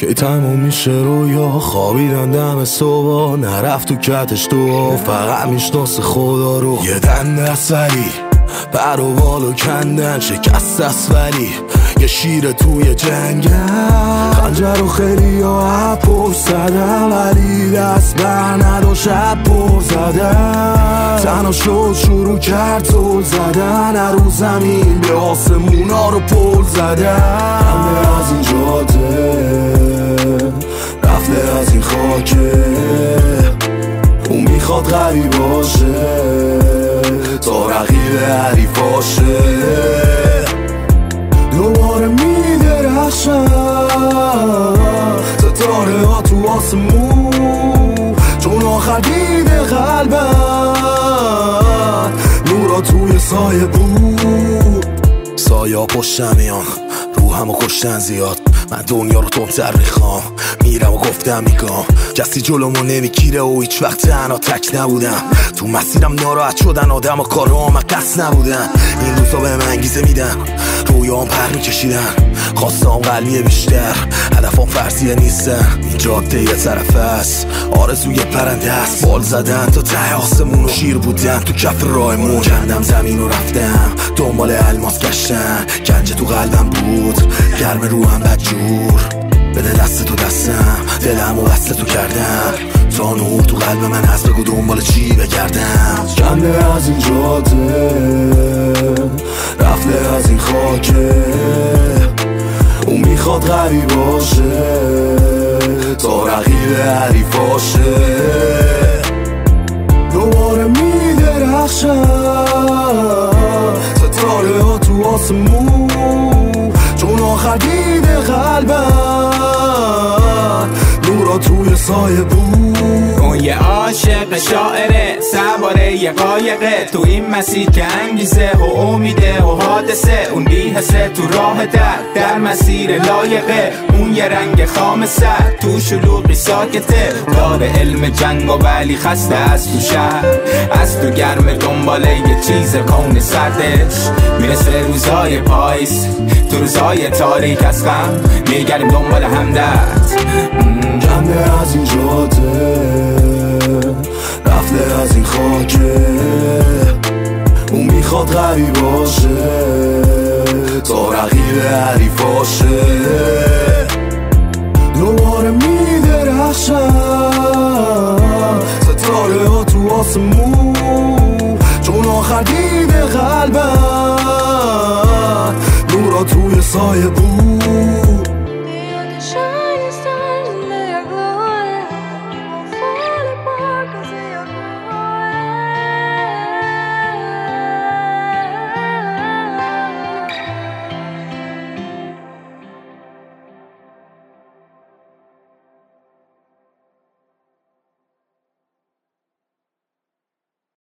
که تموم میشه رویا خوابیدن دم صبح نرفت تو کتش تو فقط میشناسه خدا رو یه دنده است ولی پر و بالو کندن شکست است ولی یه شیر توی جنگل خنجر و خیلی ها پر زدن ولی دست بر نداشت پر زدن تنها شد شروع کرد زل زدن هر رو زمین به آسمونا رو پل زدن همه از این جاده رفته از این خاکه اون میخواد قوی باشه تا رقیب حریفاشه دوباره میدرخشن ستاره ها تو آسمون چون آخر دیده قلبم نورا توی سایه بود سایه ها پشتم میان روحمو کشتن زیاد من دنیا رو تندتر میخوام میرم و گفتم میگم کسی جلومو نمیگیره و هیچ وقت تنها تک نبودم تو مسیرم ناراحت شدن آدم و کارام قصد نبودن این روزا به من انگیزه میدن رویام پر میکشیدن خواستم قلبیه بیشتر هدفم فرضیه نیستن این جاده یه طرف است آرزوی پرنده است بال زدن تا ته آسمون و شیر بودن تو کف راهمون کندم زمین و رفتم دنبال الماس گشتن گنج تو قلبم بود گرم روحم بدجور بده دست تو دستم دلم و وصل تو کردم تا نور تو قلب من هست بگو دنبال چی بگردم کنده از این جاده رفته از این خاکه اون میخواد قوی باشه تا رقیب حریفاشه دوباره میدرخشن ستاره ها تو آسمون چون آخر دیده قلبم نورا توی سایه بود اون یه عاشق شاعره سواره یه قایقه تو این مسیر که انگیزه و امیده و حادثه اون بی‌حسه تو راه در مسیر لایقه اون یه رنگ خام سر تو شلوغی ساکته داره علم جنگ و ولی خسته از تو شهر از تو گرم دنباله یه چیز کون سردش میرسه روزای پاییز تو روزای تاریک از غم میگریم دنبال همدرد کنده از این جاده رفته از این خاکه اون میخواد قوی باشه تا رقیب حریفاشه دوباره میدرخشن ستاره ها تو آسمون چون آخر دیده قلبم نورا توی سایه بود